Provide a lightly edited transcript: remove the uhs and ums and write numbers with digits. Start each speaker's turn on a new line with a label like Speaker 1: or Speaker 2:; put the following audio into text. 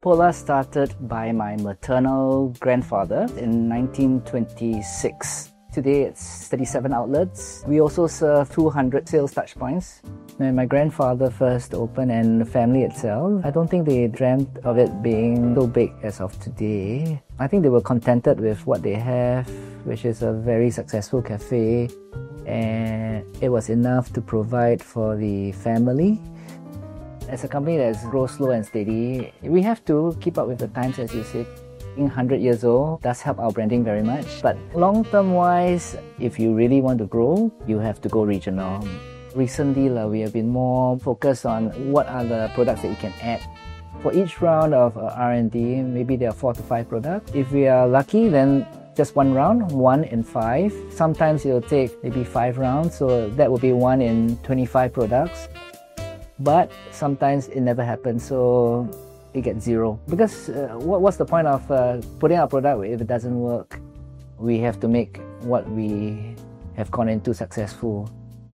Speaker 1: Polar started by my maternal grandfather in 1926. Today it's 37 outlets. We also serve 200 sales touchpoints. When my grandfather first opened and the family itself, I don't think they dreamt of it being so big as of today. I think they were contented with what they have, which is a very successful cafe, and it was enough to provide for the family. As a company that grows slow and steady, we have to keep up with the times, as you said. Being 100 years old does help our branding very much. But long-term wise, if you really want to grow, you have to go regional. Recently, we have been more focused on what are the products that you can add. For each round of R&D, maybe there are 4 to 5 products. If we are lucky, then just one round, 1 in 5. Sometimes it'll take maybe 5 rounds, so that will be 1 in 25 products. But sometimes it never happens, so it gets 0. Because what's the point of putting out a product if it doesn't work? We have to make what we have gone into successful.